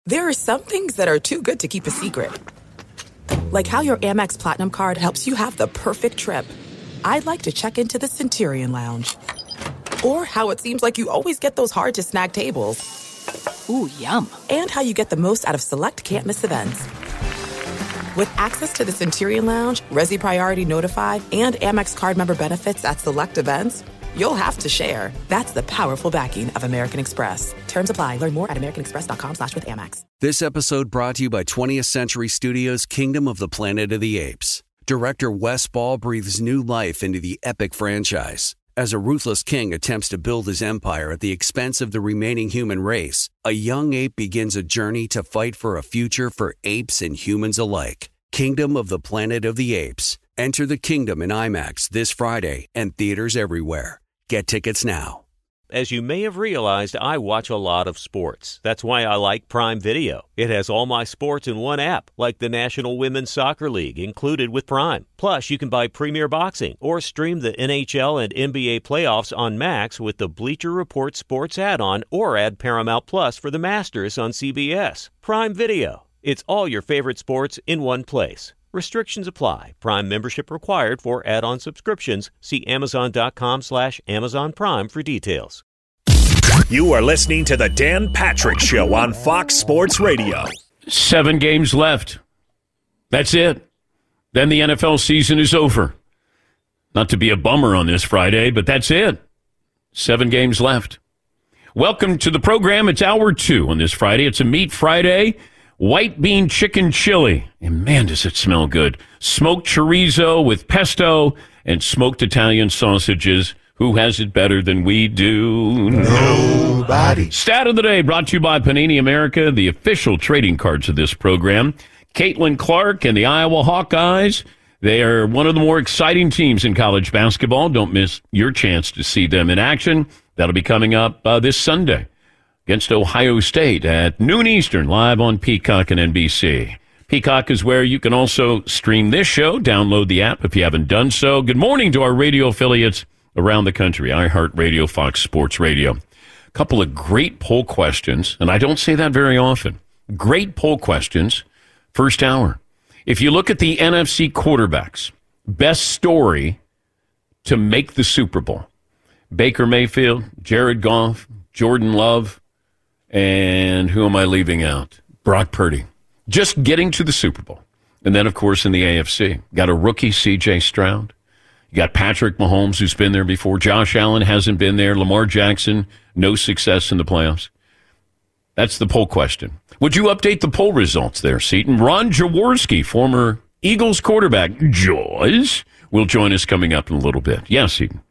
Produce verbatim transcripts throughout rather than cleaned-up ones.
There are some things that are too good to keep a secret. Like how your Amex Platinum card helps you have the perfect trip. I'd like to check into the Centurion Lounge. Or how it seems like you always get those hard-to-snag tables. Ooh, yum. And how you get the most out of select can't-miss events. With access to the Centurion Lounge, Resi Priority Notified, and Amex card member benefits at select events, you'll have to share. That's the powerful backing of American Express. Terms apply. Learn more at americanexpress.com slash with Amex. This episode brought to you by twentieth Century Studios' Kingdom of the Planet of the Apes. Director Wes Ball breathes new life into the epic franchise. As a ruthless king attempts to build his empire at the expense of the remaining human race, a young ape begins a journey to fight for a future for apes and humans alike. Kingdom of the Planet of the Apes. Enter the kingdom in IMAX this Friday and theaters everywhere. Get tickets now. As you may have realized, I watch a lot of sports. That's why I like Prime Video. It has all my sports in one app, like the National Women's Soccer League, included with Prime. Plus, you can buy Premier Boxing or stream the N H L and N B A playoffs on Max with the Bleacher Report Sports add-on, or add Paramount Plus for the Masters on C B S. Prime Video. It's all your favorite sports in one place. Restrictions apply. Prime membership required for add-on subscriptions. See amazon.com slash Amazon Prime for details. You are listening to the Dan Patrick Show on Fox Sports Radio. Seven games left. That's it. Then the N F L season is over. Not to be a bummer on this Friday, but that's it. Seven games left. Welcome to the program. It's hour two on this Friday. It's a Meat Friday. White bean chicken chili. And man, does it smell good. Smoked chorizo with pesto and smoked Italian sausages. Who has it better than we do? Nobody. Stat of the day brought to you by Panini America, the official trading cards of this program. Caitlin Clark and the Iowa Hawkeyes. They are one of the more exciting teams in college basketball. Don't miss your chance to see them in action. That'll be coming up uh, this Sunday against Ohio State at noon Eastern, live on Peacock and N B C. Peacock is where you can also stream this show. Download the app if you haven't done so. Good morning to our radio affiliates around the country, iHeartRadio, Fox Sports Radio. A couple of great poll questions, and I don't say that very often. Great poll questions, first hour. If you look at the N F C quarterbacks, best story to make the Super Bowl, Baker Mayfield, Jared Goff, Jordan Love, and who am I leaving out? Brock Purdy. Just getting to the Super Bowl. And then, of course, in the A F C, got a rookie, C J Stroud. You got Patrick Mahomes, who's been there before. Josh Allen hasn't been there. Lamar Jackson, no success in the playoffs. That's the poll question. Would you update the poll results there, Seton? Ron Jaworski, former Eagles quarterback, Jaws, will join us coming up in a little bit. Yes, Seton.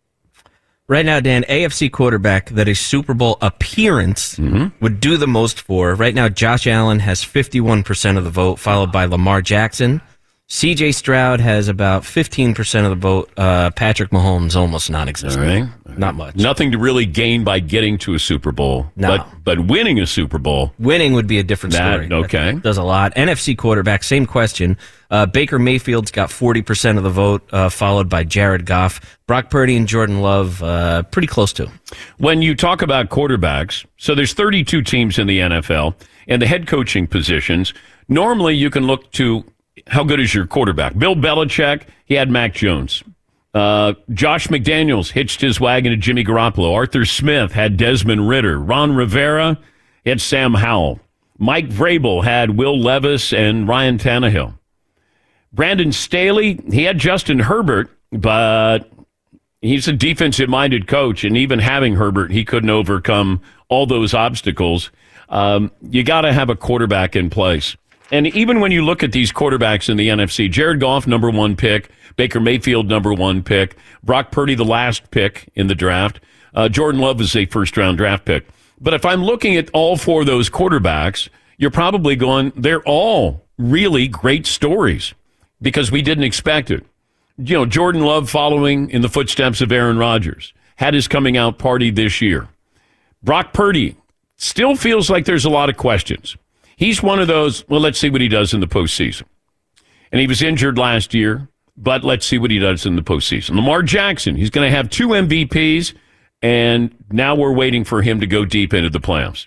Right now, Dan, A F C quarterback that a Super Bowl appearance mm-hmm. would do the most for. Right now, Josh Allen has fifty-one percent of the vote, followed by Lamar Jackson. C J Stroud has about fifteen percent of the vote. Uh, Patrick Mahomes, almost non-existent. All right. All right. Not much. Nothing to really gain by getting to a Super Bowl. No. But, but winning a Super Bowl. Winning would be a different that, story. Okay. That does a lot. N F C quarterback, same question. Uh, Baker Mayfield's got forty percent of the vote, uh, followed by Jared Goff. Brock Purdy and Jordan Love, uh, pretty close to. When you talk about quarterbacks, so there's thirty-two teams in the N F L, and the head coaching positions, normally you can look to how good is your quarterback. Bill Belichick, he had Mac Jones. Uh, Josh McDaniels hitched his wagon to Jimmy Garoppolo. Arthur Smith had Desmond Ridder. Ron Rivera had Sam Howell. Mike Vrabel had Will Levis and Ryan Tannehill. Brandon Staley, he had Justin Herbert, but he's a defensive-minded coach, and even having Herbert, he couldn't overcome all those obstacles. Um, you got to have a quarterback in place. And even when you look at these quarterbacks in the N F C, Jared Goff, number one pick, Baker Mayfield, number one pick, Brock Purdy, the last pick in the draft, uh, Jordan Love is a first-round draft pick. But if I'm looking at all four of those quarterbacks, you're probably going, they're all really great stories because we didn't expect it. You know, Jordan Love following in the footsteps of Aaron Rodgers, had his coming-out party this year. Brock Purdy still feels like there's a lot of questions. He's one of those, well, let's see what he does in the postseason. And he was injured last year, but let's see what he does in the postseason. Lamar Jackson, he's going to have two M V Ps, and now we're waiting for him to go deep into the playoffs.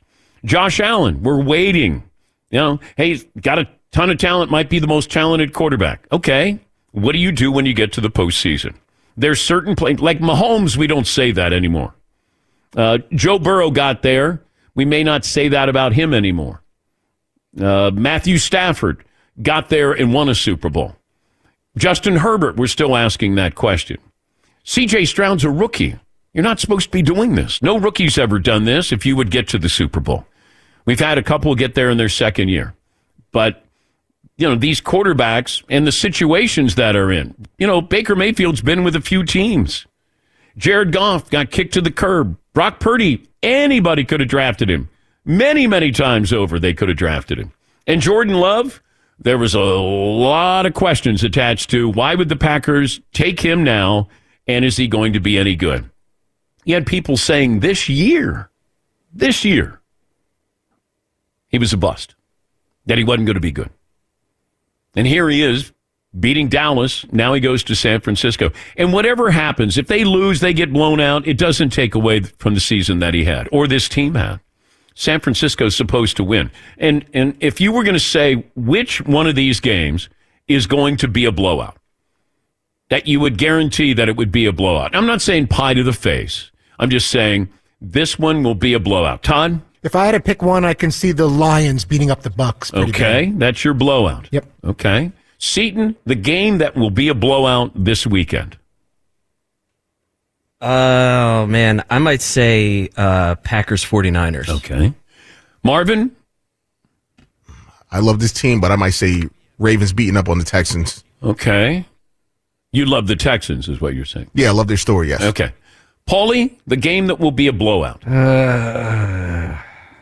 Josh Allen, we're waiting. You know, hey, he's got a ton of talent, might be the most talented quarterback. Okay, what do you do when you get to the postseason? There's certain plays, like Mahomes, we don't say that anymore. Uh, Joe Burrow got there. We may not say that about him anymore. Uh, Matthew Stafford got there and won a Super Bowl. Justin Herbert, we're still asking that question. C J Stroud's a rookie. You're not supposed to be doing this. No rookie's ever done this if you would get to the Super Bowl. We've had a couple get there in their second year. But, you know, these quarterbacks and the situations that are in. You know, Baker Mayfield's been with a few teams. Jared Goff got kicked to the curb. Brock Purdy, anybody could have drafted him. Many, many times over, they could have drafted him. And Jordan Love, there was a lot of questions attached to why would the Packers take him now, and is he going to be any good? You had people saying this year, this year, he was a bust, that he wasn't going to be good. And here he is, beating Dallas. Now he goes to San Francisco. And whatever happens, if they lose, they get blown out, it doesn't take away from the season that he had, or this team had. San Francisco's supposed to win. And and if you were going to say which one of these games is going to be a blowout, that you would guarantee that it would be a blowout. I'm not saying pie to the face. I'm just saying this one will be a blowout. Todd? If I had to pick one, I can see the Lions beating up the Bucks. Okay, good. That's your blowout. Yep. Okay. Seton, the game that will be a blowout this weekend. Oh, man. I might say uh, Packers 49ers. Okay. Marvin? I love this team, but I might say Ravens beating up on the Texans. Okay. You love the Texans, is what you're saying. Yeah, I love their story, yes. Okay. Paulie, the game that will be a blowout. Uh,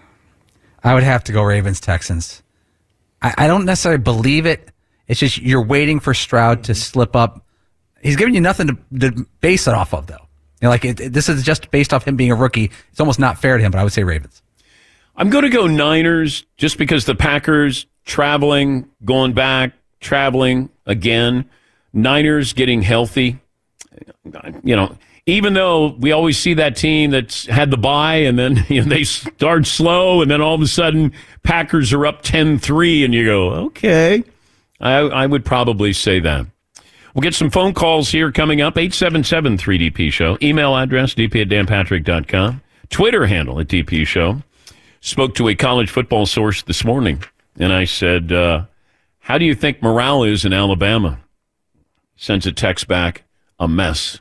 I would have to go Ravens-Texans. I, I don't necessarily believe it. It's just you're waiting for Stroud to slip up. He's giving you nothing to, to base it off of, though. You know, like it, it, this is just based off him being a rookie. It's almost not fair to him, but I would say Ravens. I'm going to go Niners just because the Packers traveling, going back, traveling again. Niners getting healthy. You know, even though we always see that team that's had the bye and then you know, they start slow and then all of a sudden Packers are up ten three and you go, okay. I, I would probably say that. We'll get some phone calls here coming up. eight seven seven three D P Show. Email address, d p at dan patrick dot com. Twitter handle at D P Show. Spoke to a college football source this morning, and I said, uh, how do you think morale is in Alabama? Sends a text back, a mess.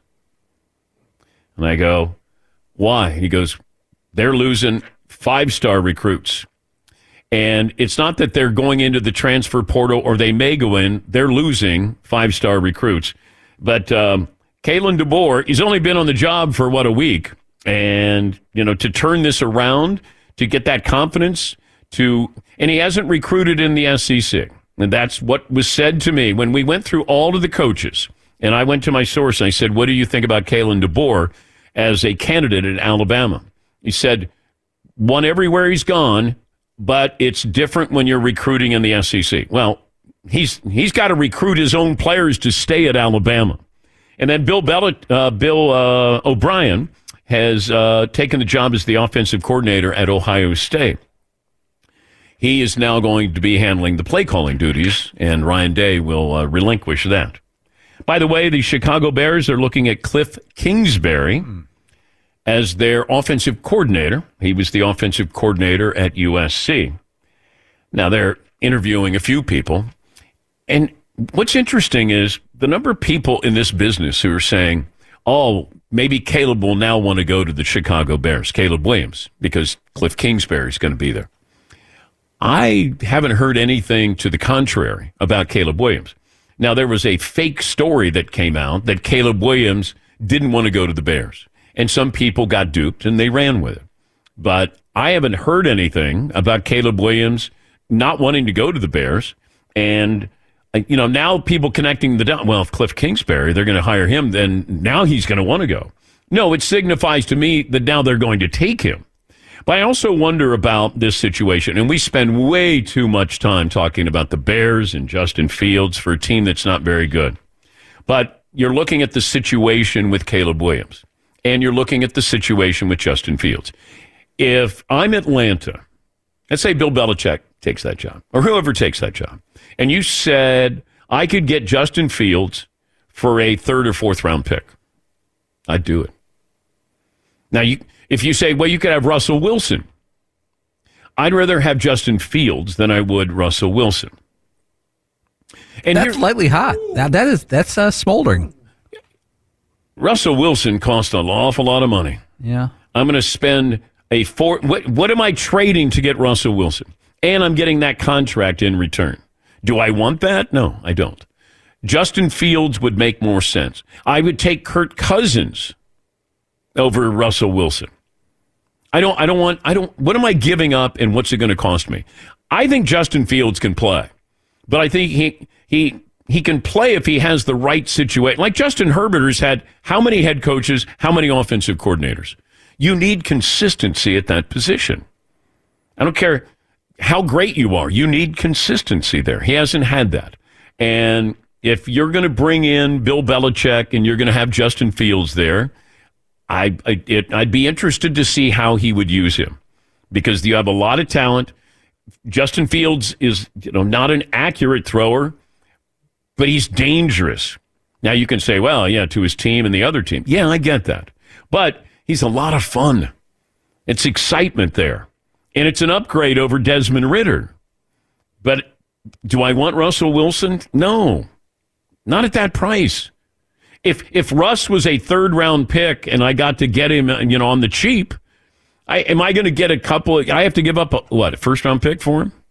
And I go, why? He goes, they're losing five-star recruits. And it's not that they're going into the transfer portal or they may go in. They're losing five-star recruits. But um, Kalen DeBoer, he's only been on the job for, what, a week. And, you know, to turn this around, to get that confidence, to and he hasn't recruited in the S E C. And that's what was said to me when we went through all of the coaches. And I went to my source and I said, what do you think about Kalen DeBoer as a candidate at Alabama? He said, won everywhere he's gone, but it's different when you're recruiting in the S E C. Well, he's he's got to recruit his own players to stay at Alabama. And then Bill Bell, uh, Bill uh, O'Brien has uh, taken the job as the offensive coordinator at Ohio State. He is now going to be handling the play calling duties, and Ryan Day will uh, relinquish that. By the way, the Chicago Bears are looking at Cliff Kingsbury mm. as their offensive coordinator. He was the offensive coordinator at U S C. Now, they're interviewing a few people. And what's interesting is the number of people in this business who are saying, oh, maybe Caleb will now want to go to the Chicago Bears, Caleb Williams, because Cliff Kingsbury is going to be there. I haven't heard anything to the contrary about Caleb Williams. Now, there was a fake story that came out that Caleb Williams didn't want to go to the Bears. And some people got duped and they ran with it. But I haven't heard anything about Caleb Williams not wanting to go to the Bears. And, you know, now people connecting the dots. Well, if Cliff Kingsbury, they're going to hire him, then now he's going to want to go. No, it signifies to me that now they're going to take him. But I also wonder about this situation, and we spend way too much time talking about the Bears and Justin Fields for a team that's not very good. But you're looking at the situation with Caleb Williams, and you're looking at the situation with Justin Fields. If I'm Atlanta, let's say Bill Belichick takes that job, or whoever takes that job, and you said, I could get Justin Fields for a third or fourth round pick, I'd do it. Now, you, if you say, well, you could have Russell Wilson, I'd rather have Justin Fields than I would Russell Wilson. And that's here, lightly hot. Now, that is that's uh, smoldering. Russell Wilson cost an awful lot of money. Yeah. I'm going to spend a four. What, what am I trading to get Russell Wilson? And I'm getting that contract in return. Do I want that? No, I don't. Justin Fields would make more sense. I would take Kirk Cousins over Russell Wilson. I don't. I don't want. I don't. What am I giving up, and what's it going to cost me? I think Justin Fields can play, but I think he he. He can play if he has the right situation. Like Justin Herbert has had how many head coaches, how many offensive coordinators? You need consistency at that position. I don't care how great you are. You need consistency there. He hasn't had that. And if you're going to bring in Bill Belichick and you're going to have Justin Fields there, I, I it, I'd be interested to see how he would use him, because you have a lot of talent. Justin Fields is, you know, not an accurate thrower, but he's dangerous. Now you can say, well, yeah, to his team and the other team. Yeah, I get that. But he's a lot of fun. It's excitement there. And it's an upgrade over Desmond Ridder. But do I want Russell Wilson? No, not at that price. If if Russ was a third round pick and I got to get him, you know, on the cheap, I am I going to get a couple of, I have to give up a, what, a first round pick for him?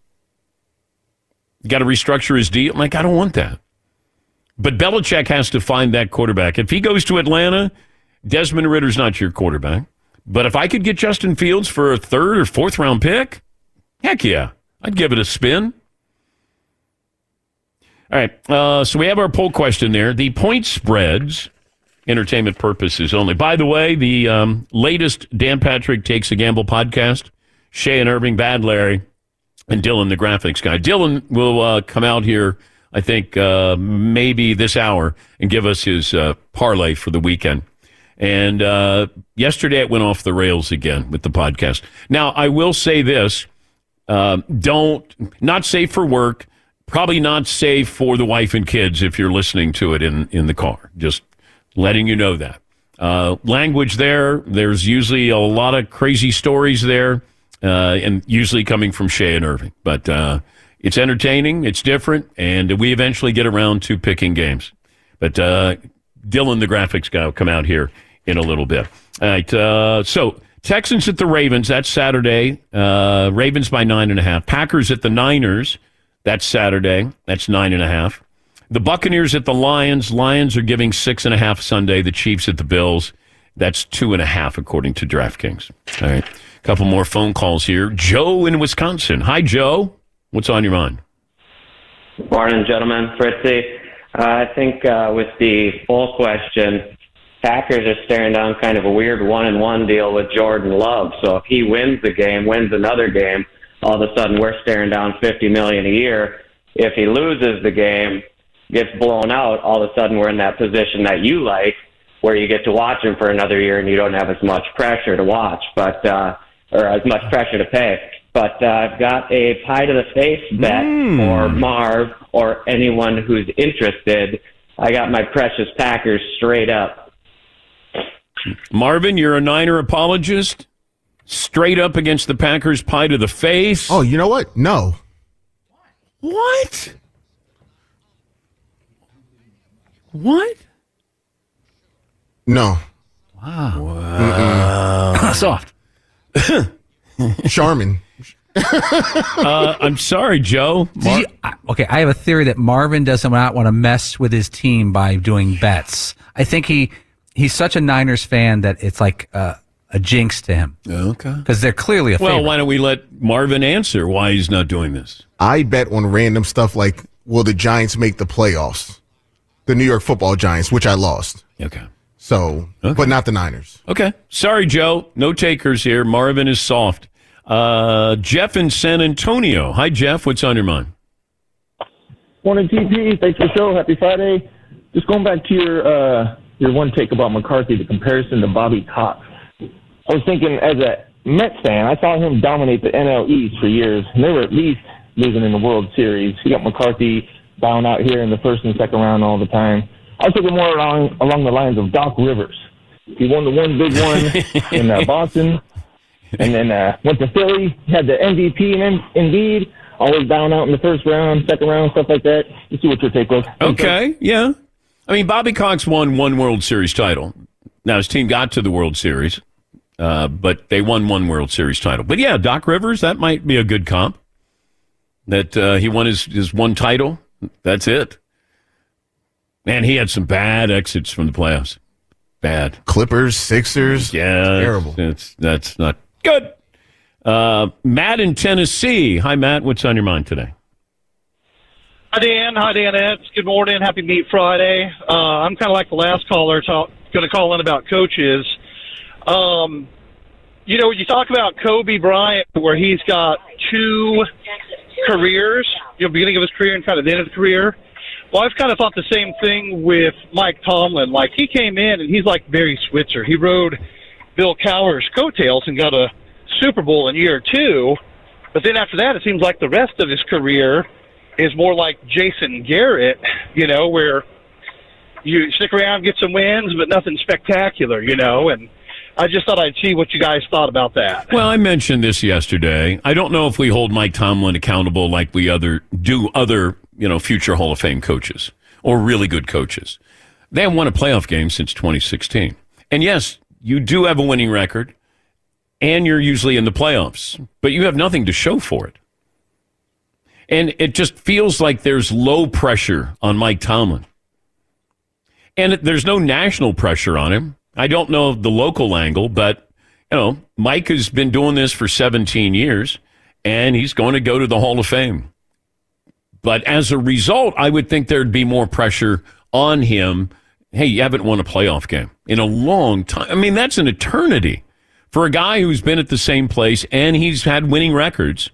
Got to restructure his deal? I'm like, I don't want that. But Belichick has to find that quarterback. If he goes to Atlanta, Desmond Ridder's not your quarterback. But if I could get Justin Fields for a third or fourth round pick, heck yeah, I'd give it a spin. All right, uh, so we have our poll question there. The point spreads, entertainment purposes only. By the way, the um, latest Dan Patrick Takes a Gamble podcast, Shay and Irving, Bad Larry, and Dylan, the graphics guy. Dylan will uh, come out here, I think, uh, maybe this hour, and give us his uh, parlay for the weekend. And uh, yesterday it went off the rails again with the podcast. Now, I will say this. Uh, don't, not safe for work, probably not safe for the wife and kids if you're listening to it in, in the car. Just letting you know that. Uh, language there, there's usually a lot of crazy stories there, uh, and usually coming from Shay and Irving. But uh, it's entertaining, it's different, and we eventually get around to picking games. But uh, Dylan, the graphics guy, will come out here in a little bit. All right, uh, so Texans at the Ravens, that's Saturday. Uh, Ravens by nine and a half. Packers at the Niners, that's Saturday. That's nine and a half. The Buccaneers at the Lions. Lions are giving six and a half Sunday. The Chiefs at the Bills. That's two and a half according to DraftKings. All right, a couple more phone calls here. Joe in Wisconsin. Hi, Joe. What's on your mind? Morning, gentlemen. Fritzy. Uh, I think uh, with the full question, Packers are staring down kind of a weird one-and-one deal with Jordan Love. So if he wins the game, wins another game, all of a sudden we're staring down fifty million dollars a year. If he loses the game, gets blown out, all of a sudden we're in that position that you like, where you get to watch him for another year and you don't have as much pressure to watch, but uh, or as much pressure to pay. But uh, I've got a pie to the face bet mm. for Marv or anyone who's interested. I got my precious Packers straight up. Marvin, you're a Niner apologist? Straight up against the Packers, pie to the face? Oh, you know what? No. What? What? No. Wow. Wow. Soft. Charmin. uh, I'm sorry, Joe. Mar- you, okay, I have a theory that Marvin does not want to mess with his team by doing bets. I think he he's such a Niners fan that it's like uh, a jinx to him. Okay. Because they're clearly a Well, favorite. why don't we let Marvin answer why he's not doing this? I bet on random stuff like, will the Giants make the playoffs? The New York Football Giants, which I lost. Okay. So, okay. But not the Niners. Okay. Sorry, Joe. No takers here. Marvin is soft. Uh, Jeff in San Antonio. Hi, Jeff. What's on your mind? Morning, T P. Thanks for the show. Happy Friday. Just going back to your uh, your one take about McCarthy, the comparison to Bobby Cox. I was thinking, as a Mets fan, I saw him dominate the N L East for years, and they were at least losing in the World Series. He got McCarthy down out here in the first and second round all the time. I was thinking more along, along the lines of Doc Rivers. He won the one big one in uh, Boston, and then uh, went to Philly, had the M V P in Indeed, always down out in the first round, second round, stuff like that. Let's see what your take was. Okay, yeah. I mean, Bobby Cox won one World Series title. Now, his team got to the World Series, uh, but they won one World Series title. But, yeah, Doc Rivers, that might be a good comp. That uh, he won his, his one title. That's it. Man, he had some bad exits from the playoffs. Bad. Clippers, Sixers. Yeah. Terrible. It's, that's not good. Uh, Matt in Tennessee. Hi, Matt. What's on your mind today? Hi, Dan. Hi, Dan Eds. Good morning. Happy Meat Friday. Uh, I'm kind of like the last caller, talk, going to call in about coaches. Um, you know, you talk about Kobe Bryant, where he's got two careers, you know, beginning of his career and kind of the end of the career. Well, I've kind of thought the same thing with Mike Tomlin. Like, he came in, and he's like Barry Switzer. He rode Bill Cowher's coattails and got a Super Bowl in year two. But then after that, it seems like the rest of his career is more like Jason Garrett, you know, where you stick around, get some wins, but nothing spectacular, you know. And I just thought I'd see what you guys thought about that. Well, I mentioned this yesterday. I don't know if we hold Mike Tomlin accountable like we other do other, you know, future Hall of Fame coaches or really good coaches. They haven't won a playoff game since twenty sixteen. And yes, you do have a winning record, and you're usually in the playoffs, but you have nothing to show for it. And it just feels like there's low pressure on Mike Tomlin. And it, there's no national pressure on him. I don't know the local angle, but, you know, Mike has been doing this for seventeen years, and he's going to go to the Hall of Fame. But as a result, I would think there'd be more pressure on him. Hey, you haven't won a playoff game in a long time. I mean, that's an eternity for a guy who's been at the same place, and he's had winning records.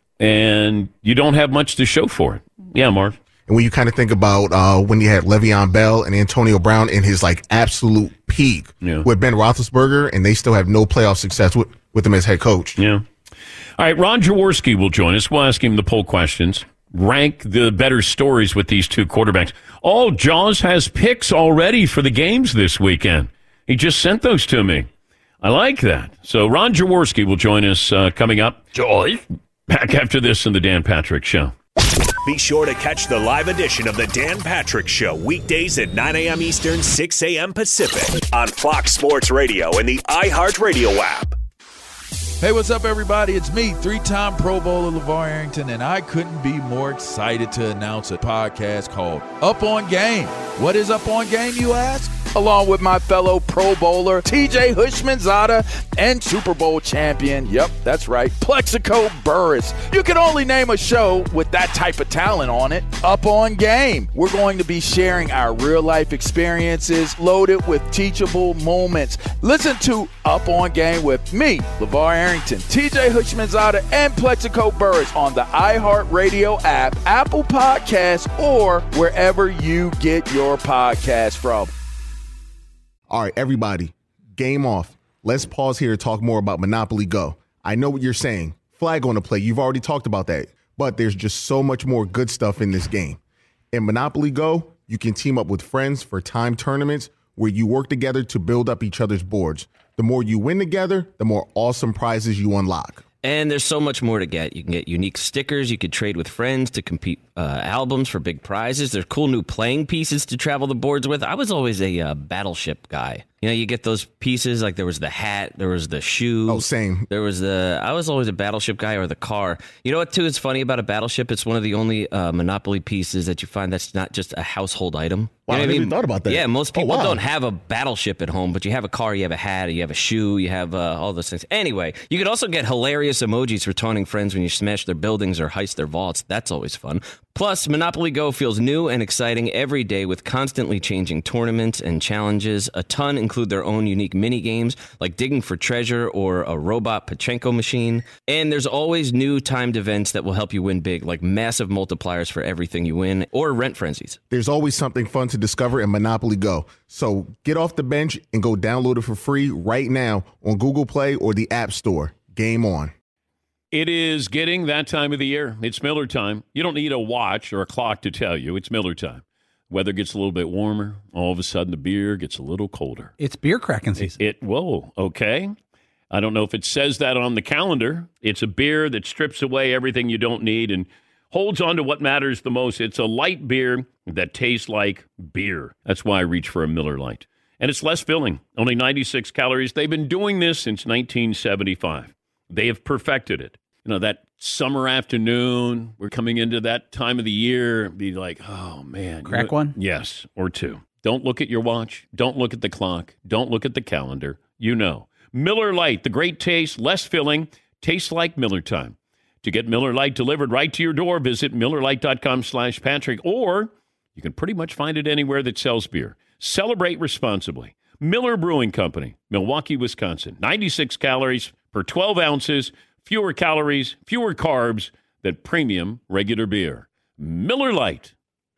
And you don't have much to show for it. Yeah, Mark. And when you kind of think about uh, when you had Le'Veon Bell and Antonio Brown in his like absolute peak yeah. with Ben Roethlisberger, and they still have no playoff success with, with him as head coach. Yeah. All right, Ron Jaworski will join us. We'll ask him the poll questions. Rank the better stories with these two quarterbacks. Oh, Jaws has picks already for the games this weekend. He just sent those to me. I like that. So Ron Jaworski will join us uh, coming up. Joy. Back after this in the Dan Patrick Show. Be sure to catch the live edition of the Dan Patrick Show weekdays at nine a.m. Eastern, six a.m. Pacific on Fox Sports Radio and the iHeartRadio app. Hey, what's up, everybody? It's me, three-time Pro Bowler LeVar Arrington, and I couldn't be more excited to announce a podcast called Up On Game. What is Up On Game, you ask? Along with my fellow Pro Bowler, T J Hushmanzada, and Super Bowl champion, yep, that's right, Plexico Burris. You can only name a show with that type of talent on it. Up On Game. We're going to be sharing our real-life experiences loaded with teachable moments. Listen to Up On Game with me, LeVar Arrington, T J Hushmanzada, and Plexico Burris on the iHeartRadio app, Apple Podcasts, or wherever you get your podcasts from. All right, everybody, game off. Let's pause here to talk more about Monopoly Go. I know what you're saying. Flag on the play. You've already talked about that. But there's just so much more good stuff in this game. In Monopoly Go, you can team up with friends for time tournaments where you work together to build up each other's boards. The more you win together, the more awesome prizes you unlock. And there's so much more to get. You can get unique stickers. You could trade with friends to compete uh, albums for big prizes. There's cool new playing pieces to travel the boards with. I was always a uh, Battleship guy. You know, you get those pieces, like there was the hat, there was the shoe. Oh, same. There was the, I was always a Battleship guy, or the car. You know what, too, is funny about a Battleship? It's one of the only uh, Monopoly pieces that you find that's not just a household item. Wow, you know I what never I mean? even thought about that. Yeah, most people oh, wow. don't have a Battleship at home, but you have a car, you have a hat, you have a shoe, you have uh, all those things. Anyway, you can also get hilarious emojis for taunting friends when you smash their buildings or heist their vaults. That's always fun. Plus, Monopoly Go feels new and exciting every day with constantly changing tournaments and challenges. A ton include their own unique mini games, like digging for treasure or a robot Pachinko machine. And there's always new timed events that will help you win big, like massive multipliers for everything you win or rent frenzies. There's always something fun to discover in Monopoly Go. So get off the bench and go download it for free right now on Google Play or the App Store. Game on. It is getting that time of the year. It's Miller time. You don't need a watch or a clock to tell you. It's Miller time. Weather gets a little bit warmer. All of a sudden, the beer gets a little colder. It's beer cracking season. It, it whoa, okay. I don't know if it says that on the calendar. It's a beer that strips away everything you don't need and holds on to what matters the most. It's a light beer that tastes like beer. That's why I reach for a Miller Lite. And it's less filling, only ninety-six calories. They've been doing this since nineteen seventy-five. They have perfected it. You know, that summer afternoon, we're coming into that time of the year, be like, oh, man. Crack you know, one? Yes, or two. Don't look at your watch. Don't look at the clock. Don't look at the calendar. You know. Miller Lite, the great taste, less filling, tastes like Miller time. To get Miller Lite delivered right to your door, visit MillerLite.com slash Patrick, or you can pretty much find it anywhere that sells beer. Celebrate responsibly. Miller Brewing Company, Milwaukee, Wisconsin. ninety-six calories per twelve ounces, fewer calories, fewer carbs than premium regular beer. Miller Lite.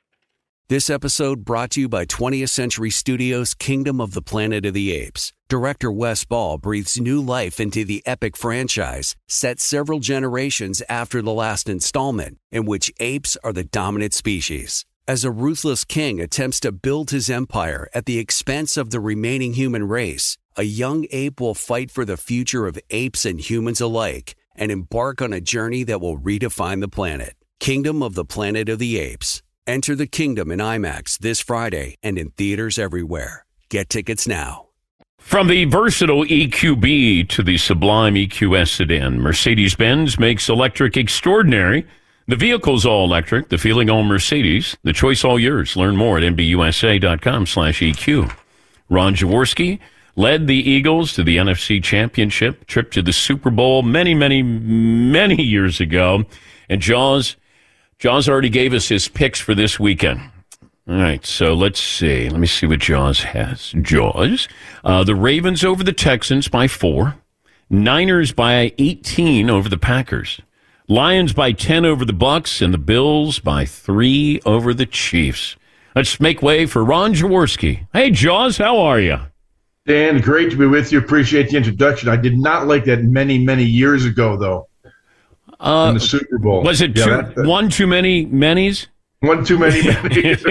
This episode brought to you by twentieth Century Studios' Kingdom of the Planet of the Apes. Director Wes Ball breathes new life into the epic franchise, set several generations after the last installment, in which apes are the dominant species. As a ruthless king attempts to build his empire at the expense of the remaining human race, a young ape will fight for the future of apes and humans alike and embark on a journey that will redefine the planet. Kingdom of the Planet of the Apes. Enter the kingdom in IMAX this Friday and in theaters everywhere. Get tickets now. From the versatile E Q B to the sublime E Q S sedan, Mercedes-Benz makes electric extraordinary. The vehicle's all electric, the feeling all Mercedes, the choice all yours. Learn more at MBUSA.com slash EQ. Ron Jaworski led the Eagles to the N F C Championship, trip to the Super Bowl many, many, many years ago. And Jaws, Jaws already gave us his picks for this weekend. All right, so let's see. Let me see what Jaws has. Jaws. Uh, the Ravens over the Texans by four. Niners by eighteen over the Packers. Lions by ten over the Bucks, and the Bills by three over the Chiefs. Let's make way for Ron Jaworski. Hey, Jaws, how are you? Dan, great to be with you. Appreciate the introduction. I did not like that many, many years ago, though, uh, in the Super Bowl. Was it yeah, two, that, that, one too many many's? One too many many's.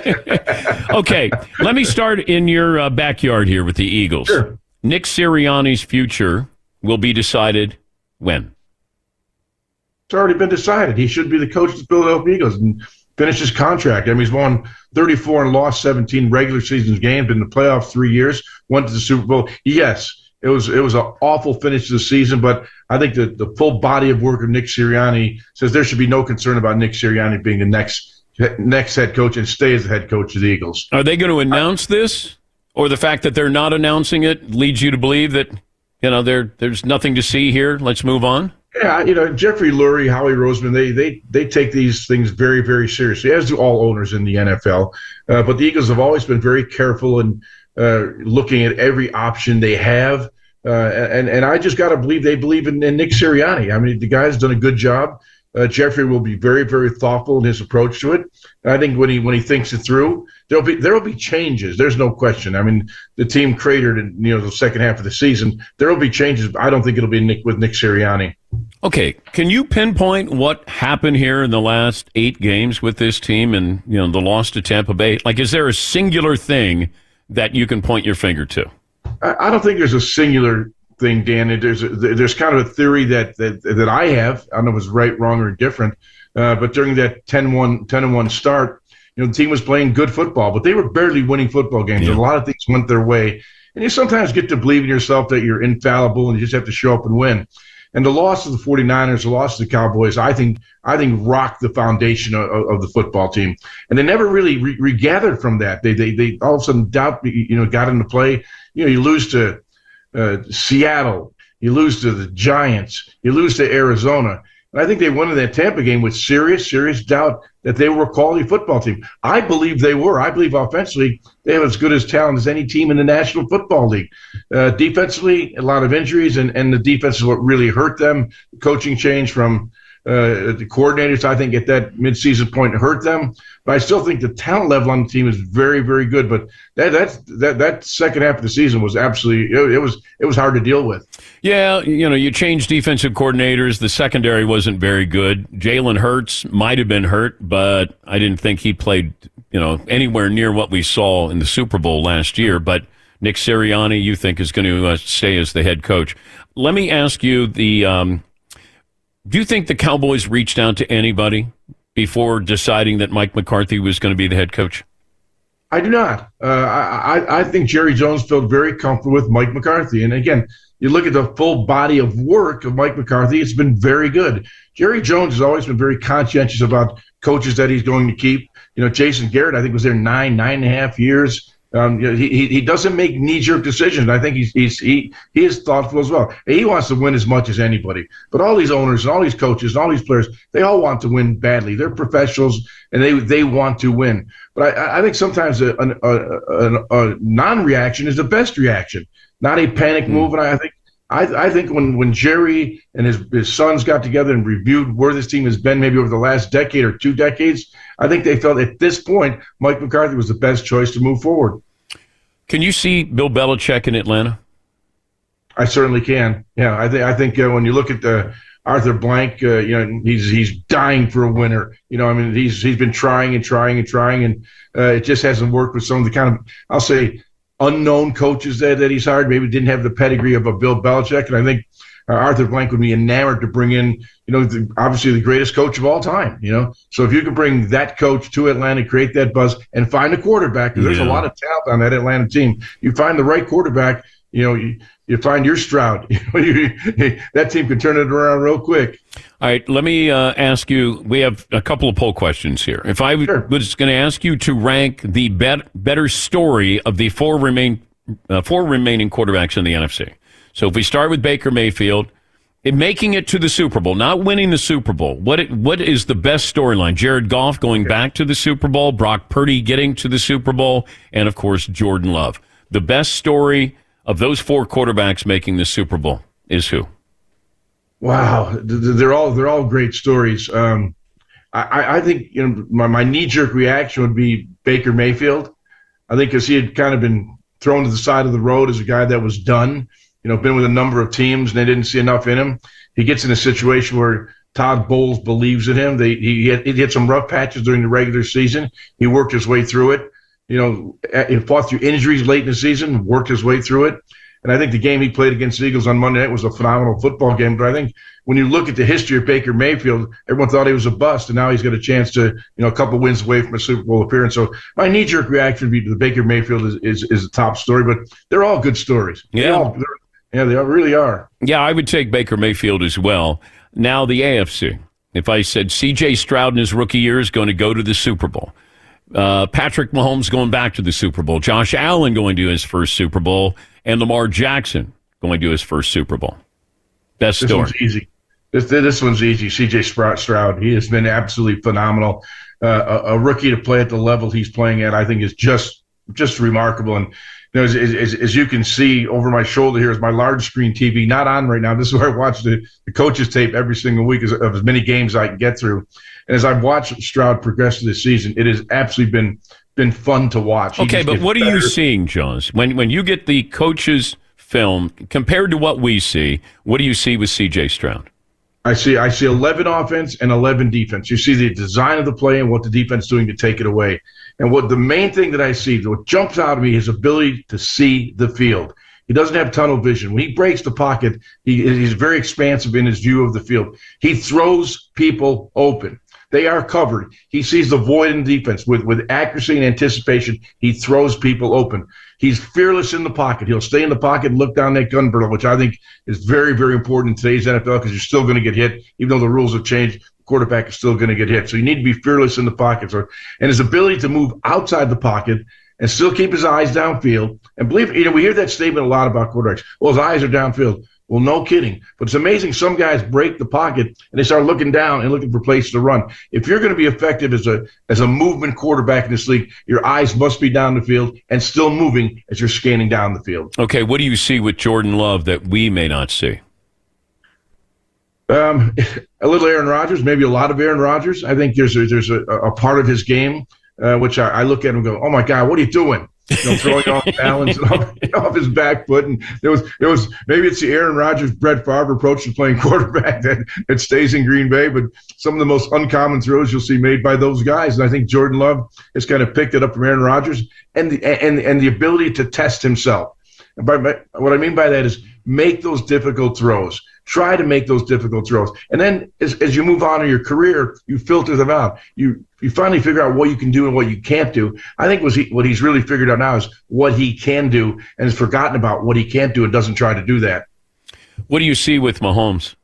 Okay, let me start in your uh, backyard here with the Eagles. Sure. Nick Sirianni's future will be decided when? It's already been decided. He should be the coach of the Philadelphia Eagles and finish his contract. I mean, he's won thirty-four and lost seventeen regular season games, been in the playoffs three years, went to the Super Bowl. Yes, it was it was an awful finish to the season, but I think the, the full body of work of Nick Sirianni says there should be no concern about Nick Sirianni being the next next head coach and stay as the head coach of the Eagles. Are they going to announce this, or the fact that they're not announcing it leads you to believe that, you know, there there's nothing to see here? Let's move on. Yeah, you know, Jeffrey Lurie, Howie Roseman, they they they take these things very, very seriously, as do all owners in the N F L. Uh, but the Eagles have always been very careful in uh, looking at every option they have. Uh, and, and I just got to believe they believe in, in Nick Sirianni. I mean, the guy's done a good job. Uh, Jeffrey will be very, very thoughtful in his approach to it. And I think when he when he thinks it through, there'll be there'll be changes. There's no question. I mean, the team cratered in you know the second half of the season. There'll be changes. But I don't think it'll be Nick with Nick Sirianni. Okay, can you pinpoint what happened here in the last eight games with this team and you know the loss to Tampa Bay? Like, is there a singular thing that you can point your finger to? I, I don't think there's a singular thing, Dan. There's a, there's kind of a theory that, that that I have. I don't know if it's right, wrong, or different. Uh, but during that ten and one start, you know, the team was playing good football, but they were barely winning football games. Yeah. A lot of things went their way, and you sometimes get to believe in yourself that you're infallible and you just have to show up and win. And the loss of the 49ers, the loss of the Cowboys, I think I think rocked the foundation of, of the football team. And they never really re- regathered from that. They, they they all of a sudden doubt you know got into play. You know, you lose to uh, Seattle, you lose to the Giants, you lose to Arizona. And I think they went in that Tampa game with serious, serious doubt that they were a quality football team. I believe they were. I believe offensively they have as good as talent as any team in the National Football League. Uh, defensively, a lot of injuries, and, and the defense is what really hurt them. The coaching change from uh, the coordinators, I think, at that midseason point hurt them. But I still think the talent level on the team is very, very good. But that that that, that second half of the season was absolutely it, it was it was hard to deal with. Yeah, you know, you changed defensive coordinators. The secondary wasn't very good. Jalen Hurts might have been hurt, but I didn't think he played, you know, anywhere near what we saw in the Super Bowl last year. But Nick Sirianni, you think, is going to uh, stay as the head coach. Let me ask you the. Um, do you think the Cowboys reached out to anybody before deciding that Mike McCarthy was going to be the head coach? I do not. Uh, I, I think Jerry Jones felt very comfortable with Mike McCarthy. And again, you look at the full body of work of Mike McCarthy, it's been very good. Jerry Jones has always been very conscientious about coaches that he's going to keep. You know, Jason Garrett, I think, was there nine, nine and a half years. Um, you know, he he doesn't make knee-jerk decisions. I think he's he's he he is thoughtful as well. He wants to win as much as anybody. But all these owners and all these coaches and all these players, they all want to win badly. They're professionals and they they want to win. But I, I think sometimes a, a, a, a non-reaction is the best reaction, not a panic move. And I think I, I think when, when Jerry and his his sons got together and reviewed where this team has been maybe over the last decade or two decades, I think they felt at this point Mike McCarthy was the best choice to move forward. Can you see Bill Belichick in Atlanta? I certainly can. Yeah, I think I think uh, when you look at the Arthur Blank, uh, you know, he's he's dying for a winner. You know, I mean, he's he's been trying and trying and trying, and uh, it just hasn't worked with some of the kind of, I'll say, unknown coaches that, that he's hired. Maybe didn't have the pedigree of a Bill Belichick, and I think uh, Arthur Blank would be enamored to bring in, you know, the, obviously the greatest coach of all time. You know, so if you could bring that coach to Atlanta, create that buzz, and find a quarterback, because Yeah. there's a lot of talent on that Atlanta team. You find the right quarterback, you know, you, you find your Stroud. You know, you, that team can turn it around real quick. All right, let me uh, ask you. We have a couple of poll questions here. If I w- Sure. was going to ask you to rank the bet- better story of the four remain uh, four remaining quarterbacks in the N F C. So if we start with Baker Mayfield, in making it to the Super Bowl, not winning the Super Bowl, what it, what is the best storyline? Jared Goff going back to the Super Bowl, Brock Purdy getting to the Super Bowl, and of course Jordan Love. The best story of those four quarterbacks making the Super Bowl is who? Wow, they're all they're all great stories. Um, I, I think you know my, my knee jerk reaction would be Baker Mayfield. I think because he had kind of been thrown to the side of the road as a guy that was done. You know, been with a number of teams and they didn't see enough in him. He gets in a situation where Todd Bowles believes in him. They he had, he had some rough patches during the regular season. He worked his way through it. You know, he fought through injuries late in the season, worked his way through it. And I think the game he played against the Eagles on Monday night was a phenomenal football game. But I think when you look at the history of Baker Mayfield, everyone thought he was a bust, and now he's got a chance to, you know, a couple wins away from a Super Bowl appearance. So my knee-jerk reaction would be to the Baker Mayfield is is, is the top story, but they're all good stories. Yeah. They all, yeah, they really are. Yeah, I would take Baker Mayfield as well. Now the A F C. If I said C J Stroud in his rookie year is going to go to the Super Bowl. Uh, Patrick Mahomes going back to the Super Bowl. Josh Allen going to his first Super Bowl. And Lamar Jackson going to his first Super Bowl. Best This story. one's easy. This this one's easy. C J Stroud, he has been absolutely phenomenal. Uh, a, a rookie to play at the level he's playing at, I think, is just just remarkable. And you know, as, as, as you can see over my shoulder here is my large screen T V, not on right now. This is where I watch the, the coaches tape every single week of as many games I can get through. And as I've watched Stroud progress this season, it has absolutely been been fun to watch. He Okay, just but gets what are better. you seeing, Jones? When when you get the coach's film compared to what we see, what do you see with C J Stroud? I see I see eleven offense and eleven defense. You see the design of the play and what the defense is doing to take it away. And what the main thing that I see, what jumps out at me, his ability to see the field. He doesn't have tunnel vision. When he breaks the pocket, he, he's very expansive in his view of the field. He throws people open. They are covered. He sees the void in defense. With, with accuracy and anticipation, he throws people open. He's fearless in the pocket. He'll stay in the pocket and look down that gun barrel, which I think is very, very important in today's N F L because you're still going to get hit. Even though the rules have changed, the quarterback is still going to get hit. So you need to be fearless in the pocket. So, and his ability to move outside the pocket and still keep his eyes downfield. And believe, you know, we hear that statement a lot about quarterbacks. Well, his eyes are downfield. Well, no kidding. But it's amazing. Some guys break the pocket and they start looking down and looking for places to run. If you're going to be effective as a as a movement quarterback in this league, your eyes must be down the field and still moving as you're scanning down the field. Okay, what do you see with Jordan Love that we may not see? Um, a little Aaron Rodgers, maybe a lot of Aaron Rodgers. I think there's a, there's a, a part of his game uh, which I, I look at him and go, "Oh my God, what are you doing?" You know, throwing off balance and off, off his back foot. And there was, there was maybe it's the Aaron Rodgers, Brett Favre approach to playing quarterback that, that stays in Green Bay. But some of the most uncommon throws you'll see made by those guys. And I think Jordan Love has kind of picked it up from Aaron Rodgers, and the and and the ability to test himself. And by, by what I mean by that is make those difficult throws. Try to make those difficult throws. And then as, as you move on in your career, you filter them out. You you finally figure out what you can do and what you can't do. I think was he, what he's really figured out now is what he can do and has forgotten about what he can't do and doesn't try to do that. What do you see with Mahomes?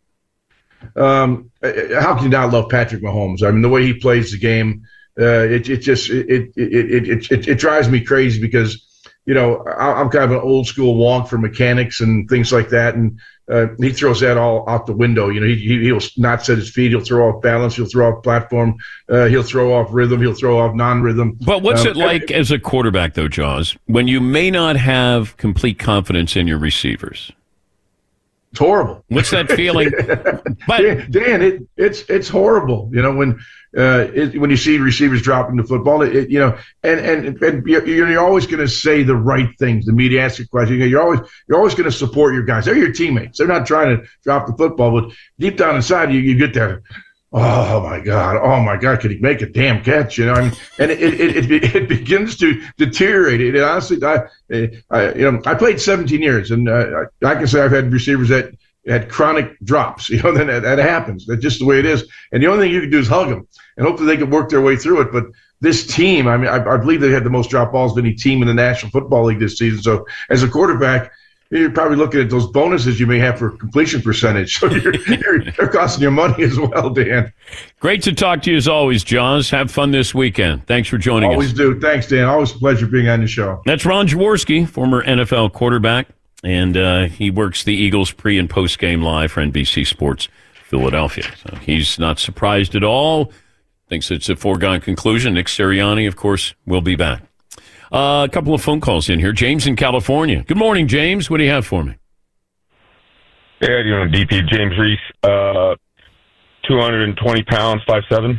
Um, how can you not love Patrick Mahomes? I mean, the way he plays the game, uh, it, it just it it, it it it it drives me crazy because, you know, I'm kind of an old school wonk for mechanics and things like that. And uh, he throws that all out the window. You know, he, he, he'll not set his feet. He'll throw off balance. He'll throw off platform. Uh, he'll throw off rhythm. He'll throw off non-rhythm. But what's um, it like as a quarterback, though, Jaws, when you may not have complete confidence in your receivers? It's horrible. What's that feeling? But Dan, it, it's it's horrible. You know, when uh, it, when you see receivers dropping the football, it, it, you know, and and, and you're, you're always going to say the right things. The media asks you questions. You're always you're always going to support your guys. They're your teammates. They're not trying to drop the football, but deep down inside, you you get that. Oh my God! Oh my God! Can he make a damn catch? You know, I mean, and it it, it, it begins to deteriorate. It, it honestly, I, I, you know, I played seventeen years, and uh, I can say I've had receivers that had chronic drops. You know, then that, that happens. That's just the way it is. And the only thing you can do is hug them, and hopefully they can work their way through it. But this team, I mean, I, I believe they had the most drop balls of any team in the National Football League this season. So as a quarterback, you're probably looking at those bonuses you may have for completion percentage. So you're, you're, they're costing you money as well, Dan. Great to talk to you as always, Jaws. Have fun this weekend. Thanks for joining always us. Always do. Thanks, Dan. Always a pleasure being on the show. That's Ron Jaworski, former N F L quarterback, and uh, he works the Eagles pre- and post-game live for N B C Sports Philadelphia. So he's not surprised at all. Thinks it's a foregone conclusion. Nick Sirianni, of course, will be back. Uh, a couple of phone calls in here. James in California. Good morning, James. What do you have for me? Yeah, you know, D P, James Reese, uh, two hundred twenty pounds, five seven.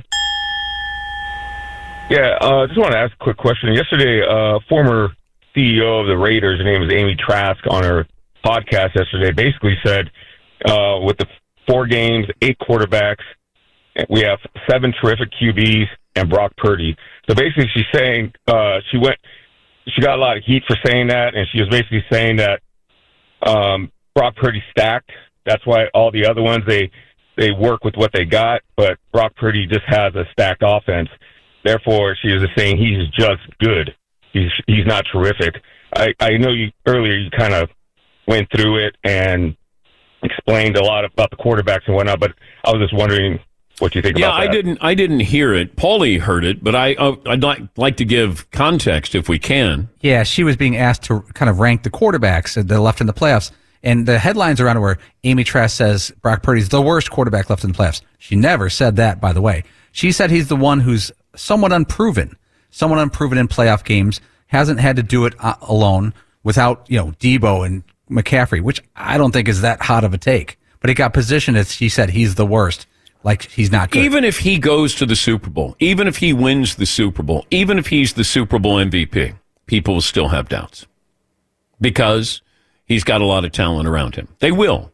Yeah, I uh, just want to ask a quick question. Yesterday, uh, former C E O of the Raiders, her name is Amy Trask, on her podcast yesterday, basically said uh, with the four games, eight quarterbacks, we have seven terrific Q Bs and Brock Purdy. So basically she's saying uh, she went – she got a lot of heat for saying that, and she was basically saying that um, Brock Purdy stacked. That's why all the other ones, they they work with what they got, but Brock Purdy just has a stacked offense. Therefore, she was just saying he's just good. He's he's not terrific. I, I know you earlier you kind of went through it and explained a lot about the quarterbacks and whatnot, but I was just wondering – what do you think yeah, about that? Yeah, I didn't. I didn't hear it. Paulie heard it, but I. Uh, I'd like like to give context if we can. Yeah, she was being asked to kind of rank the quarterbacks that are left in the playoffs, and the headlines around it were Amy Trask says Brock Purdy's the worst quarterback left in the playoffs. She never said that, by the way. She said he's the one who's somewhat unproven, somewhat unproven in playoff games, hasn't had to do it alone without you know Debo and McCaffrey, which I don't think is that hot of a take. But it got positioned as she said he's the worst. Like he's not good. Even if he goes to the Super Bowl, even if he wins the Super Bowl, even if he's the Super Bowl M V P, people will still have doubts because he's got a lot of talent around him. They will.